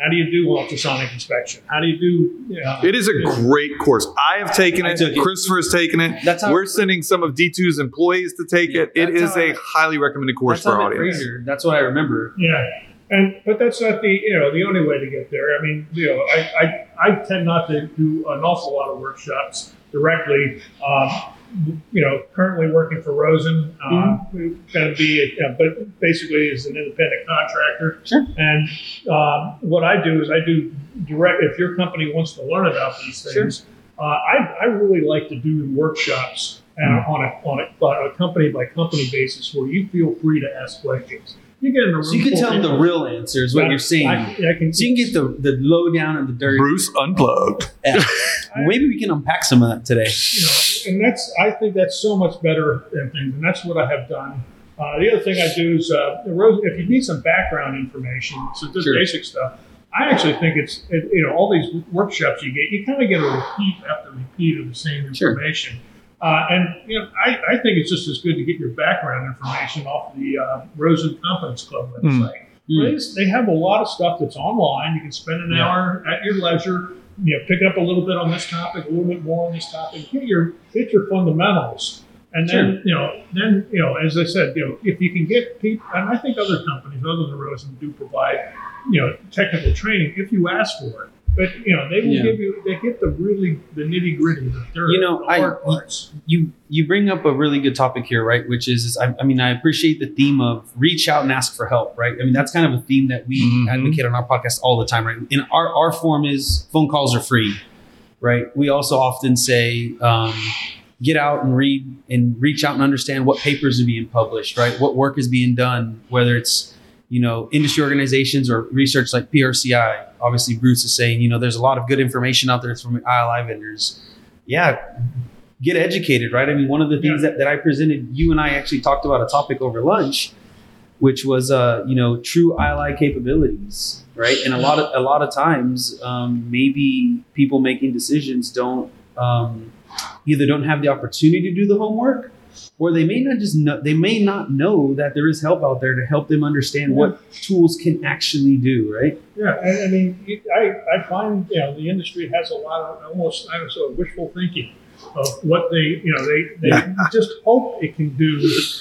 [SPEAKER 3] How do you do ultrasonic inspection? How do you do? Uh,
[SPEAKER 1] It is a great course. I have taken
[SPEAKER 2] I
[SPEAKER 1] it.
[SPEAKER 2] took it.
[SPEAKER 1] Christopher has taken it.
[SPEAKER 2] That's how-
[SPEAKER 1] We're sending some of D two's employees to take
[SPEAKER 2] Yeah,
[SPEAKER 1] it. It
[SPEAKER 2] that's
[SPEAKER 1] is
[SPEAKER 2] how
[SPEAKER 1] a
[SPEAKER 2] I-
[SPEAKER 1] highly recommended course
[SPEAKER 2] That's
[SPEAKER 1] for
[SPEAKER 2] how
[SPEAKER 1] our
[SPEAKER 2] I
[SPEAKER 1] audience.
[SPEAKER 2] Fraser. That's what I remember.
[SPEAKER 3] Yeah, and but that's not the you know the only way to get there. I mean, you know, I I, I tend not to do an awful lot of workshops directly. Um, you know, currently working for Rosen, um, going to be, uh, but basically as an independent contractor.
[SPEAKER 2] Sure.
[SPEAKER 3] And um, what I do is I do direct. If your company wants to learn about these things, uh, I I really like to do workshops uh, on a on a, on a company by company basis where you feel free to ask questions. You get in a room.
[SPEAKER 2] So you can
[SPEAKER 3] full
[SPEAKER 2] tell
[SPEAKER 3] of
[SPEAKER 2] them the
[SPEAKER 3] people.
[SPEAKER 2] real answer is what
[SPEAKER 3] I-
[SPEAKER 2] you're saying.
[SPEAKER 3] I, I can.
[SPEAKER 2] So you can get the, the low down and the dirt.
[SPEAKER 1] Bruce Unplugged.
[SPEAKER 2] Yeah. Maybe we can unpack some of that today.
[SPEAKER 3] you know, and that's I think that's so much better than things, and that's what I have done. Uh, the other thing I do is, uh, the Rose- if you need some background information, so just
[SPEAKER 2] Sure.
[SPEAKER 3] basic stuff, I actually think it's it, you know all these workshops you get, you kind of get a repeat after repeat of the same
[SPEAKER 2] Sure.
[SPEAKER 3] information, uh, and you know I, I think it's just as good to get your background information off the uh, Rosen Conference Club website.
[SPEAKER 2] Mm.
[SPEAKER 3] They, just- they have a lot of stuff that's online. You can spend an
[SPEAKER 2] Yeah.
[SPEAKER 3] hour at your leisure. You know, pick up a little bit on this topic, a little bit more on this topic. Get your get your fundamentals, and then you know, then you know, as I said, you know, if you can get people, and I think other companies other than Rosen do provide, you know, technical training if you ask for it. But you know, they will
[SPEAKER 2] Yeah.
[SPEAKER 3] give you, they get the really the nitty gritty, the dirt,
[SPEAKER 2] You know,
[SPEAKER 3] the
[SPEAKER 2] I-
[SPEAKER 3] hard parts.
[SPEAKER 2] You you bring up a really good topic here, right? Which is, is I, I mean, I appreciate the theme of reach out and ask for help, right? I mean, that's kind of a theme that we
[SPEAKER 1] Mhm.
[SPEAKER 2] advocate on our podcast all the time, right? In our our form is phone calls are free, right? We also often say, um, get out and read and reach out and understand what papers are being published, right? What work is being done, whether it's you know, industry organizations or research like P R C I. Obviously, Bruce is saying, you know, there's a lot of good information out there from I L I vendors. Yeah, get educated, right? I mean, one of the things
[SPEAKER 3] Yeah.
[SPEAKER 2] that, that I presented, you and I actually talked about a topic over lunch, which was, uh, you know, true I L I capabilities, right? And a lot of a lot of times, um, maybe people making decisions don't um, either don't have the opportunity to do the homework, or they may not just know, they may not know that there is help out there to help them understand what tools can actually do, right?
[SPEAKER 3] Yeah, I, I mean, you- I, I find, you know, the industry has a lot of almost, I don't know, wishful thinking of what they, you know, they, they just hope it can do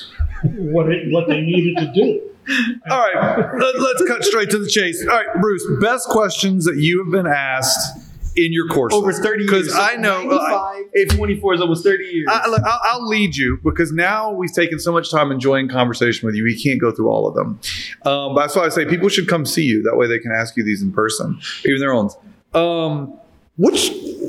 [SPEAKER 3] what it, what they need it to do.
[SPEAKER 1] All right, let, let's cut straight to the chase. All right, Bruce, best questions that you have been asked in your course
[SPEAKER 2] Over thirty years.
[SPEAKER 1] Because I know uh,
[SPEAKER 2] ninety-five, if twenty-four is almost thirty years.
[SPEAKER 1] I, look, I'll, I'll lead you because now we've taken so much time enjoying conversation with you. We can't go through all of them. Um, but that's why I say people should come see you. That way they can ask you these in person, even their own. Um, which,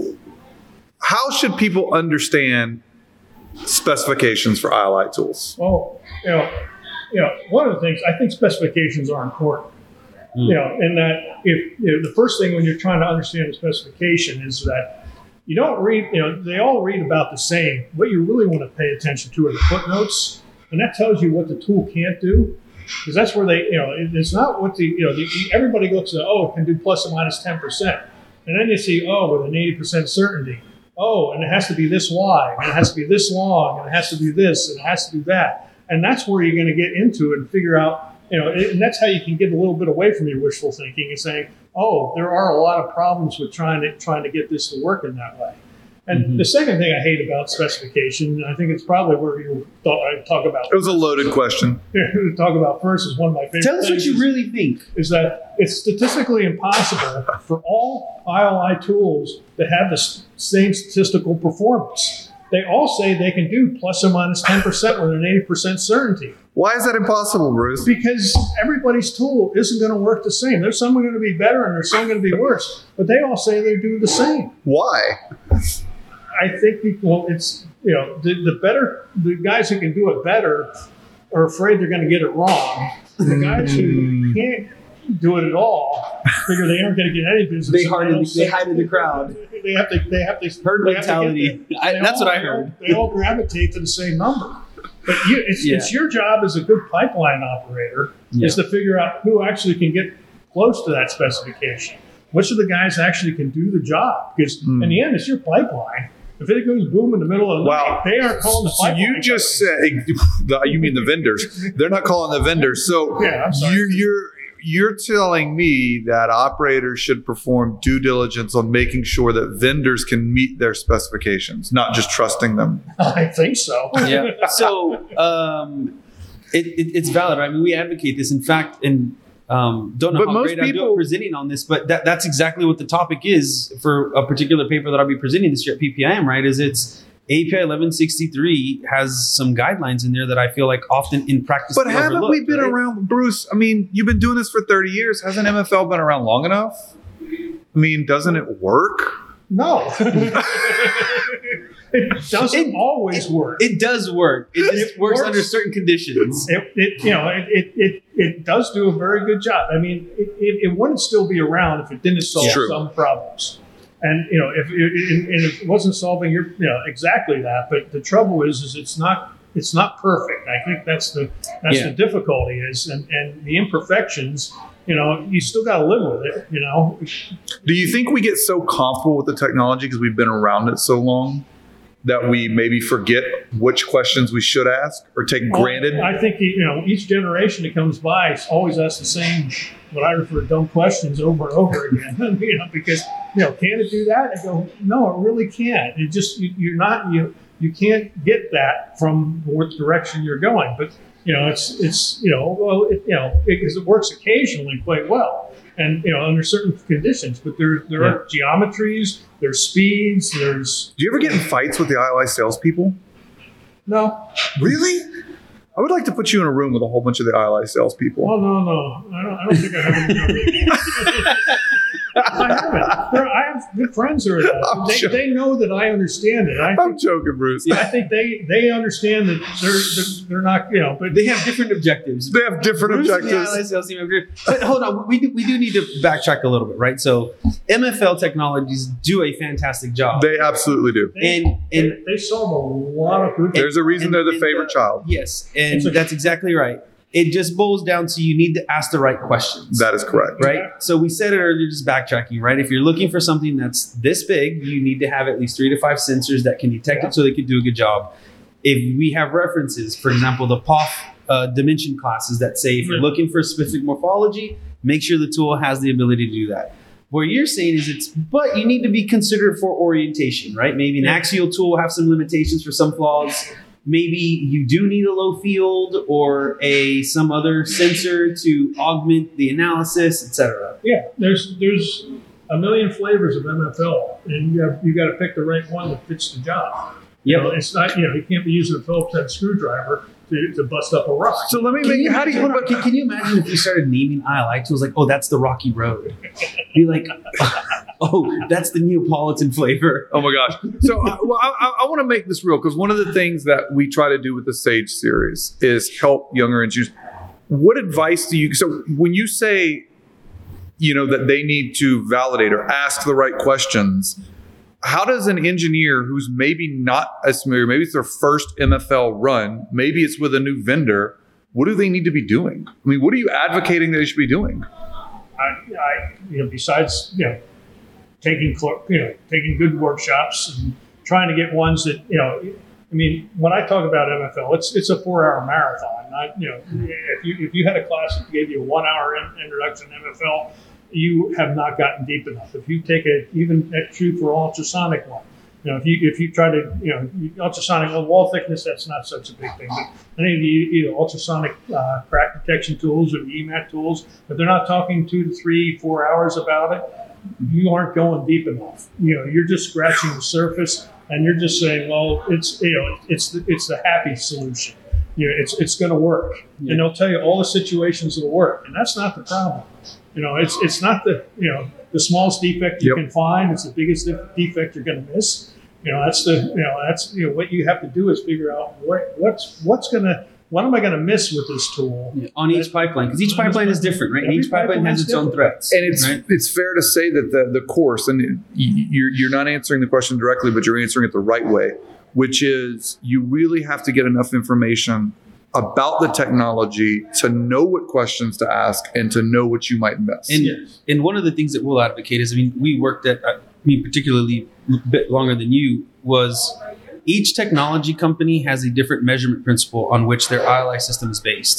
[SPEAKER 1] how should people understand specifications for I L I tools?
[SPEAKER 3] Well, you know, you know, one of the things, I think specifications are important.
[SPEAKER 2] Mm.
[SPEAKER 3] You know, in that if you know, the first thing when you're trying to understand the specification is that you don't read, you know, they all read about the same. What you really want to pay attention to are the footnotes, and that tells you what the tool can't do. Because that's where they, you know, it- it's not what the, you know, the, everybody looks at, oh, it can do plus or minus ten percent. And then you see, oh, with an eighty percent certainty. Oh, and it has to be this wide, and it has to be this long, and it has to do this, and it has to do that. And that's where you're going to get into it and figure out, you know, and that's how you can get a little bit away from your wishful thinking and saying, oh, there are a lot of problems with trying to trying to get this to work in that way. And
[SPEAKER 2] Mhm.
[SPEAKER 3] the second thing I hate about specification, and I think it's probably where you thought I talk about
[SPEAKER 1] It was a loaded question.
[SPEAKER 3] talk about first is one of my favorite
[SPEAKER 2] Tell us what
[SPEAKER 3] things
[SPEAKER 2] you
[SPEAKER 3] is-
[SPEAKER 2] really think.
[SPEAKER 3] is that it's statistically impossible for all I L I tools to have the s- same statistical performance. They all say they can do plus or minus ten percent with an eighty percent certainty
[SPEAKER 1] Why is that impossible, Bruce?
[SPEAKER 3] because everybody's tool isn't going to work the same. There's some going to be better and there's some going to be worse, but they all say they do the same.
[SPEAKER 1] Why?
[SPEAKER 3] I think people, it's, you know, the, the better, the guys who can do it better are afraid they're going to get it wrong. The guys who can't do it at all figure they aren't going to get any business.
[SPEAKER 2] They
[SPEAKER 3] and
[SPEAKER 2] hide in
[SPEAKER 3] don't
[SPEAKER 2] the- they
[SPEAKER 3] say-
[SPEAKER 2] hide in the crowd.
[SPEAKER 3] They have to, they have to,
[SPEAKER 2] Herd
[SPEAKER 3] they have to get
[SPEAKER 2] mentality.
[SPEAKER 3] there.
[SPEAKER 2] I-
[SPEAKER 3] They
[SPEAKER 2] that's
[SPEAKER 3] all-
[SPEAKER 2] what I
[SPEAKER 3] they all-
[SPEAKER 2] heard.
[SPEAKER 3] They all gravitate to the same number. But you, it's,
[SPEAKER 2] Yeah.
[SPEAKER 3] it's your job as a good pipeline operator
[SPEAKER 2] Yeah.
[SPEAKER 3] is to figure out who actually can get close to that specification. Which of the guys actually can do the job? Because
[SPEAKER 1] Hmm.
[SPEAKER 3] in the end, it's your pipeline. If it goes boom in the middle of the
[SPEAKER 1] Wow.
[SPEAKER 3] night, they aren't calling the
[SPEAKER 1] So
[SPEAKER 3] pipeline.
[SPEAKER 1] you just
[SPEAKER 3] company.
[SPEAKER 1] said you mean the vendors? They're not calling the vendors. So
[SPEAKER 3] Yeah, I'm sorry.
[SPEAKER 1] you're you're you're telling me that operators should perform due diligence on making sure that vendors can meet their specifications, not just trusting them.
[SPEAKER 3] I think so.
[SPEAKER 2] Yeah. So um, it, it, it's valid. I mean, we advocate this. In fact, and um, don't know
[SPEAKER 1] But
[SPEAKER 2] how
[SPEAKER 1] most
[SPEAKER 2] great I'm
[SPEAKER 1] people-
[SPEAKER 2] doing presenting on this, but that, that's exactly what the topic is for a particular paper that I'll be presenting this year at P P I M. Right? Is it's A P I eleven sixty-three has some guidelines in there that I feel like often in practice.
[SPEAKER 1] But
[SPEAKER 2] get
[SPEAKER 1] haven't we
[SPEAKER 2] overlooked,
[SPEAKER 1] been
[SPEAKER 2] right?
[SPEAKER 1] around, Bruce? I mean, you've been doing this for thirty years. Hasn't M F L been around long enough? I mean, doesn't it work?
[SPEAKER 3] No. It doesn't
[SPEAKER 2] It-
[SPEAKER 3] always work.
[SPEAKER 2] It does work. It just
[SPEAKER 3] It
[SPEAKER 2] works,
[SPEAKER 3] works.
[SPEAKER 2] under certain conditions.
[SPEAKER 3] It, it you know, it, it, it, it does do a very good job. I mean, it, it, it wouldn't still be around if it didn't solve
[SPEAKER 1] True.
[SPEAKER 3] some problems. And, you know, if it, and if it wasn't solving your, you know, exactly that, but the trouble is, is it's not, it's not perfect. I think that's the, that's
[SPEAKER 2] Yeah.
[SPEAKER 3] the difficulty is, and, and the imperfections, you know, you still got to live with it, you know.
[SPEAKER 1] Do you think we get so comfortable with the technology because we've been around it so long that we maybe forget which questions we should ask or take granted?
[SPEAKER 3] I think, you know, each generation that comes by always asks the same, what I refer to dumb questions over and over again, you know, because, you know, can it do that? I go, no, it really can't. It just, you, you're not, you, you can't get that from what direction you're going. But, you know, it's, it's, you know, well, it, you know, because it, it works occasionally quite well. And, you know, under certain conditions, but there, there
[SPEAKER 2] Yeah.
[SPEAKER 3] are geometries, there's speeds, there's,
[SPEAKER 1] Do you ever get in fights with the I L I salespeople?
[SPEAKER 3] no,
[SPEAKER 1] Really? I would like to put you in a room with a whole bunch of the I L I salespeople.
[SPEAKER 3] oh, no, no, I don't, I don't think I have any. I haven't. There, I have good friends who are
[SPEAKER 1] I'm
[SPEAKER 3] that. They,
[SPEAKER 1] sure.
[SPEAKER 3] they know that I understand it. I
[SPEAKER 1] I'm
[SPEAKER 3] think,
[SPEAKER 1] joking, Bruce.
[SPEAKER 3] I think they, they understand that they're, they're, they're not, you know, but
[SPEAKER 2] They have different objectives.
[SPEAKER 1] They have different
[SPEAKER 2] Bruce and the
[SPEAKER 1] objectives.
[SPEAKER 2] I L I sales team have different- But hold on, we do, we do need to backtrack a little bit, right? So M F L Technologies do a fantastic job.
[SPEAKER 1] They absolutely do.
[SPEAKER 3] they,
[SPEAKER 2] and and
[SPEAKER 3] they, they solve a lot of good.
[SPEAKER 1] There's a reason
[SPEAKER 2] and-
[SPEAKER 1] they're the
[SPEAKER 2] and,
[SPEAKER 1] favorite
[SPEAKER 2] uh,
[SPEAKER 1] child.
[SPEAKER 2] Yes, and
[SPEAKER 3] It's a-
[SPEAKER 2] that's exactly right. It just boils down to you need to ask the right questions.
[SPEAKER 1] That is correct.
[SPEAKER 2] right? So we said it earlier, just backtracking, right? If you're looking for something that's this big, you need to have at least three to five sensors that can detect it so they can do a good job. If we have references, for example, the P O F uh, dimension classes that say if you're
[SPEAKER 3] Yeah.
[SPEAKER 2] looking for specific morphology, make sure the tool has the ability to do that. What you're saying is it's, but you need to be considered for orientation, right? Maybe an
[SPEAKER 3] Yeah.
[SPEAKER 2] axial tool will have some limitations for some flaws. Maybe you do need a low field or a some other sensor to augment the analysis, et cetera.
[SPEAKER 3] Yeah, there's, there's a million flavors of M F L, and you have, you got to pick the right one that fits the job. You know, it's not, you know, you can't be using a Phillips head screwdriver to, to bust up a rock.
[SPEAKER 1] So let me
[SPEAKER 2] Can
[SPEAKER 1] make.
[SPEAKER 2] you,
[SPEAKER 1] How do you?
[SPEAKER 2] hold on, can, can you imagine if you started naming I L I tools like, oh, that's the Rocky Road? Be like, oh, that's the Neapolitan flavor.
[SPEAKER 1] Oh my gosh! So, uh, well, I, I, I want to make this real because one of the things that we try to do with the Sage series is help younger engineers. What advice do you? So, when you say, you know, that they need to validate or ask the right questions, how does an engineer who's maybe not as familiar, maybe it's their first M F L run, maybe it's with a new vendor, what do they need to be doing? I mean, what are you advocating they should be doing?
[SPEAKER 3] I, I, you know, besides, you know, taking, cl- you know, taking good workshops and trying to get ones that, you know, I mean, when I talk about M F L, it's it's a four-hour marathon. Not, you know, if you if you had a class that gave you a one-hour in, introduction to M F L, you have not gotten deep enough. If you take a even a true for ultrasonic one, you know, if you if you try to, you know, ultrasonic well, wall thickness, that's not such a big thing. But any of the either ultrasonic uh, crack detection tools or the E M A T tools, if they're not talking two to three, four hours about it, you aren't going deep enough. You know, you're just scratching the surface, and you're just saying, well, it's you know, it's the, it's the happy solution. You know, it's it's going to work,
[SPEAKER 2] Yeah.
[SPEAKER 3] and they'll tell you all the situations that'll work, and that's not the problem. You know, it's it's not the you know the smallest defect you
[SPEAKER 1] Yep.
[SPEAKER 3] can find. It's the biggest def- defect you're going to miss. You know, that's the you know that's you know what you have to do is figure out what what's what's going to what am I going to miss with this tool.
[SPEAKER 2] Yeah, on each pipeline, because each pipeline is different, right? And
[SPEAKER 3] Every
[SPEAKER 2] each pipeline has
[SPEAKER 3] pipeline's
[SPEAKER 2] its own
[SPEAKER 3] different.
[SPEAKER 2] threats.
[SPEAKER 1] And it's
[SPEAKER 2] right?
[SPEAKER 1] it's fair to say that the the course, and it- you're you're not answering the question directly, but you're answering it the right way, which is you really have to get enough information about the technology to know what questions to ask and to know what you might miss.
[SPEAKER 2] And
[SPEAKER 3] Yes.
[SPEAKER 2] and one of the things that we'll advocate is, I mean, we worked at, I mean, particularly a bit longer than you, was each technology company has a different measurement principle on which their I L I system is based.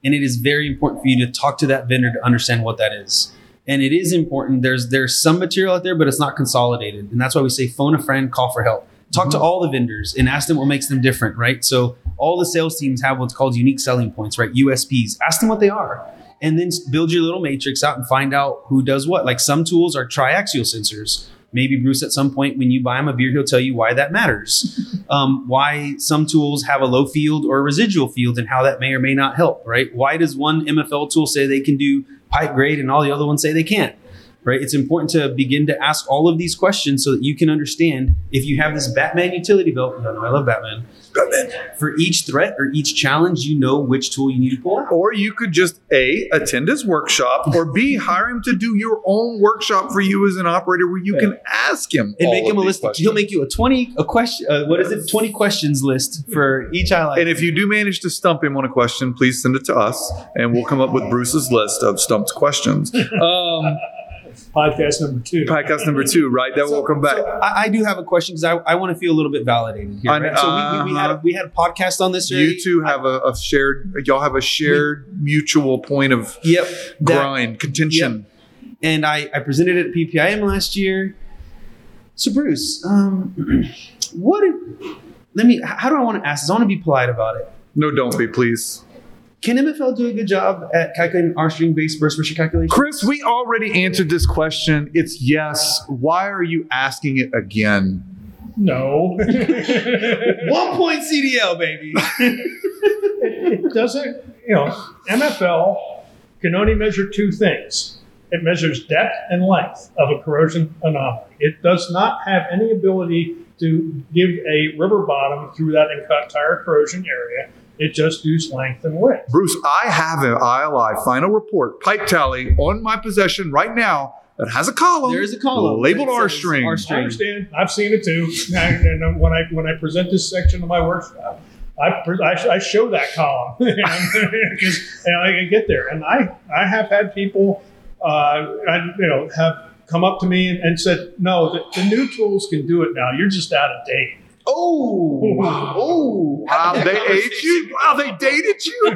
[SPEAKER 2] And it is very important for you to talk to that vendor to understand what that is. And it is important. There's there's some material out there, but it's not consolidated. And that's why we say phone a friend, call for help. Talk mm-hmm. to all the vendors and ask them what makes them different, right? So all the sales teams have what's called unique selling points, right? U S Ps. Ask them what they are. And then build your little matrix out and find out who does what. Like some tools are triaxial sensors. Maybe Bruce, at some point when you buy him a beer, he'll tell you why that matters. Um, why some tools have a low field or a residual field and how that may or may not help, right? Why does one M F L tool say they can do pipe grade and all the other ones say they can't, right? It's important to begin to ask all of these questions so that you can understand if you have this Batman utility belt. You know, I love Batman. Batman. For each threat or each challenge, you know which tool you need to pull out.
[SPEAKER 1] Or you could just A, attend his workshop, or B, hire him to do your own workshop for you as an operator where you yeah. can ask him
[SPEAKER 2] and
[SPEAKER 1] all
[SPEAKER 2] make him
[SPEAKER 1] of
[SPEAKER 2] a list.
[SPEAKER 1] Questions.
[SPEAKER 2] He'll make you a twenty a question. Uh, what is it? twenty questions list for each highlight.
[SPEAKER 1] And if you do manage to stump him on a question, please send it to us, and we'll come up with Bruce's list of stumped questions. Um,
[SPEAKER 3] Podcast number two.
[SPEAKER 1] Podcast number two, right? That
[SPEAKER 2] so,
[SPEAKER 1] will come back.
[SPEAKER 2] So I, I do have a question because I, I want to feel a little bit validated here. Right? So we, we, we had a, we had a podcast on this.
[SPEAKER 1] You two have a, a shared. Y'all have a shared we, mutual point of
[SPEAKER 2] yep,
[SPEAKER 1] grind, that, contention.
[SPEAKER 2] Yep. And I, I presented it at P P I M last year. So Bruce, um, what? Did, let me. How do I want to ask this? I want to be polite about it.
[SPEAKER 1] No, don't be, please.
[SPEAKER 2] Can M F L do a good job at calculating R string based burst pressure calculation?
[SPEAKER 1] Chris, we already answered this question. It's yes. Why are you asking it again?
[SPEAKER 3] No.
[SPEAKER 2] One point C D L, baby.
[SPEAKER 3] it, it doesn't, you know, M F L can only measure two things. It measures depth and length of a corrosion anomaly. It does not have any ability to give a river bottom through that entire corrosion area. It just does length and width.
[SPEAKER 1] Bruce, I have an I L I final report pipe tally on my possession right now that has a column.
[SPEAKER 2] There is a column
[SPEAKER 1] labeled R string.
[SPEAKER 3] I understand. I've seen it too. And when I when I present this section of my workshop, I I, I show that column because you know, I can get there. And I I have had people, uh, I, you know, have come up to me and, and said, no, the, the new tools can do it now. You're just out of date.
[SPEAKER 2] Oh, oh!
[SPEAKER 1] Wow, they aged you? Wow, they dated you?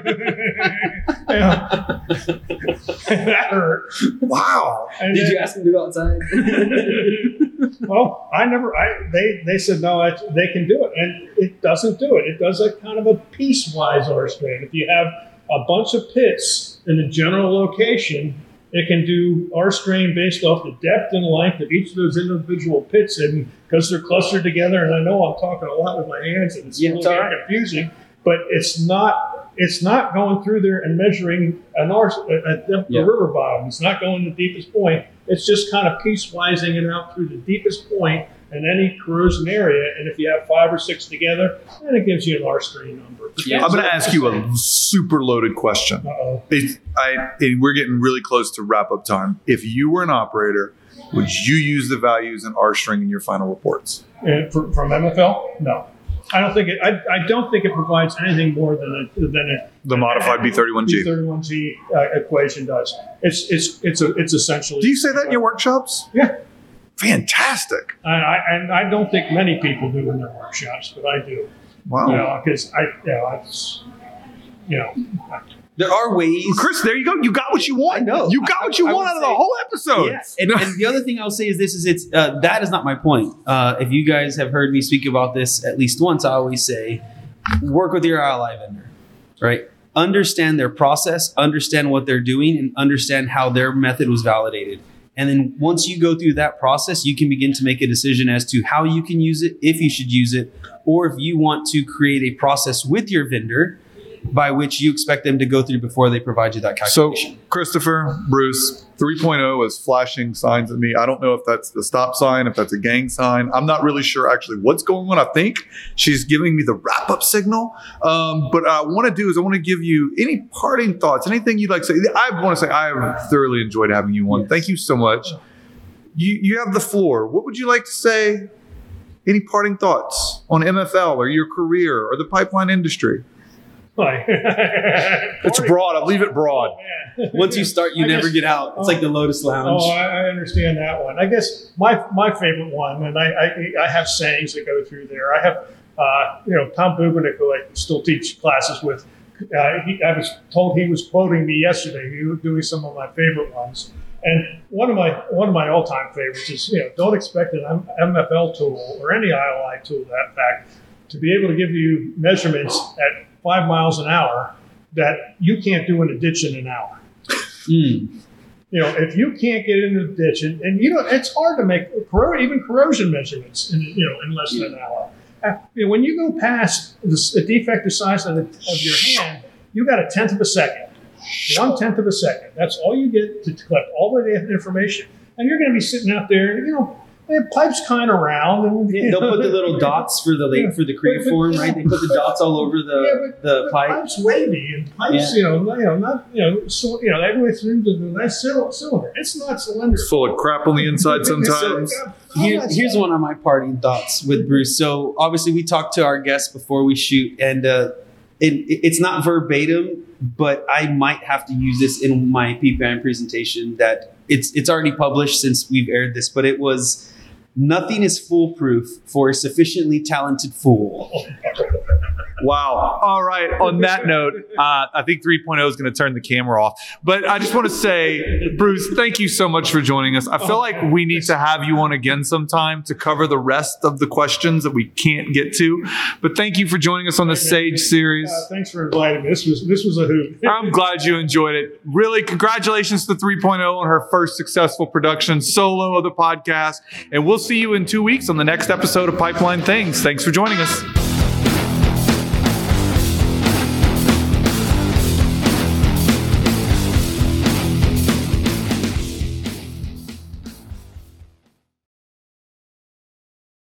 [SPEAKER 3] That hurt.
[SPEAKER 1] Wow.
[SPEAKER 2] And Did then, you ask them to go outside?
[SPEAKER 3] Well, I never. I they they said no, I, they can do it, and it doesn't do it. It does a kind of a piecewise R strain. If you have a bunch of pits in a general location, it can do R strain based off the depth and length of each of those individual pits, and because they're clustered together. And I know I'm talking a lot with my hands, and it's
[SPEAKER 2] yeah,
[SPEAKER 3] really
[SPEAKER 2] right.
[SPEAKER 3] confusing. But it's not. It's not going through there and measuring an R, a, a,
[SPEAKER 2] yeah.
[SPEAKER 3] a river bottom. It's not going to the deepest point. It's just kind of piecewising it out through the deepest point in any corrosion area. And if you have five or six together, then it gives you an R strain number.
[SPEAKER 1] Yeah. I'm going to ask you a super loaded question.
[SPEAKER 3] Uh-oh.
[SPEAKER 1] It, I, and we're getting really close to wrap up time. If you were an operator, would you use the values in R string in your final reports?
[SPEAKER 3] And for, from M F L? No. I don't think it. I, I don't think it provides anything more than a, than a,
[SPEAKER 1] the modified B thirty-one G
[SPEAKER 3] B thirty-one G uh, equation does. It's it's it's a it's essentially.
[SPEAKER 1] Do you say that in your workshops?
[SPEAKER 3] Yeah.
[SPEAKER 1] Fantastic.
[SPEAKER 3] And I and I don't think many people do in their workshops, but I do.
[SPEAKER 1] Wow.
[SPEAKER 3] You know, because I, you know, it's, you know. I,
[SPEAKER 2] There are ways.
[SPEAKER 1] Chris, there you go. You got what you want.
[SPEAKER 2] I know.
[SPEAKER 1] You got what you
[SPEAKER 2] I, I
[SPEAKER 1] want out of the
[SPEAKER 2] say,
[SPEAKER 1] whole episode.
[SPEAKER 2] Yes. And, and the other thing I'll say is this: is it's uh, that is not my point. Uh, if you guys have heard me speak about this at least once, I always say, work with your I L I vendor, right? Understand their process, understand what they're doing, and understand how their method was validated. And then once you go through that process, you can begin to make a decision as to how you can use it, if you should use it, or if you want to create a process with your vendor by which you expect them to go through before they provide you that calculation.
[SPEAKER 1] So, Christopher, Bruce, three point oh is flashing signs at me. I don't know if that's the stop sign, if that's a gang sign. I'm not really sure actually what's going on. I think she's giving me the wrap-up signal. Um, but I want to do is I want to give you any parting thoughts, anything you'd like to say. I want to say I have thoroughly enjoyed having you on. Yes. Thank you so much. You, you have the floor. What would you like to say? Any parting thoughts on M F L or your career or the pipeline industry? It's broad. I'll leave it broad.
[SPEAKER 3] Oh,
[SPEAKER 2] once you start, you I never guess, get out. It's oh, like the Lotus Lounge.
[SPEAKER 3] Oh, I, I understand that one. I guess my my favorite one, and I I, I have sayings that go through there. I have, uh, you know, Tom Bubenick, who I still teach classes with, Uh, he, I was told he was quoting me yesterday. He was doing some of my favorite ones. And one of my one of my all-time favorites is, you know, don't expect an M F L tool or any I L I tool, that fact, to be able to give you measurements at five miles an hour that you can't do in a ditch in an hour.
[SPEAKER 2] Mm.
[SPEAKER 3] You know, if you can't get into the ditch, and, and you know, it's hard to make corro- even corrosion measurements in, you know, in less than an hour. Uh, you know, when you go past the, the defect the size of, the, of your hand, you got a tenth of a second. One tenth of a second. That's all you get to collect all the information. And you're going to be sitting out there, you know, the pipe's kind of round. And,
[SPEAKER 2] Yeah, they'll put the little dots for the lake for the creatiform, right? They put the dots all over the
[SPEAKER 3] yeah, but,
[SPEAKER 2] the
[SPEAKER 3] but
[SPEAKER 2] pipe.
[SPEAKER 3] Pipe's wavy, and pipes,
[SPEAKER 2] Yeah.
[SPEAKER 3] you know, you know, not, you know, so, you know, everywhere through the nice cylinder. It's not cylindrical.
[SPEAKER 1] It's full of crap on the inside sometimes.
[SPEAKER 2] Here, here's one of my parting thoughts with Bruce. So obviously we talked to our guests before we shoot, and uh, it, it's not verbatim, but I might have to use this in my P P I M presentation. That it's it's already published since we've aired this, but it was, nothing is foolproof for a sufficiently talented fool.
[SPEAKER 1] Wow. All right. On that note, uh, I think three point oh is going to turn the camera off. But I just want to say, Bruce, thank you so much for joining us. I feel like we need to have you on again sometime to cover the rest of the questions that we can't get to. But thank you for joining us on the Sage series.
[SPEAKER 3] Uh, thanks for inviting me. This was this was a hoot.
[SPEAKER 1] I'm glad you enjoyed it. Really, congratulations to three point oh on her first successful production solo of the podcast. And we'll see you in two weeks on the next episode of Pipeline Things. Thanks for joining us.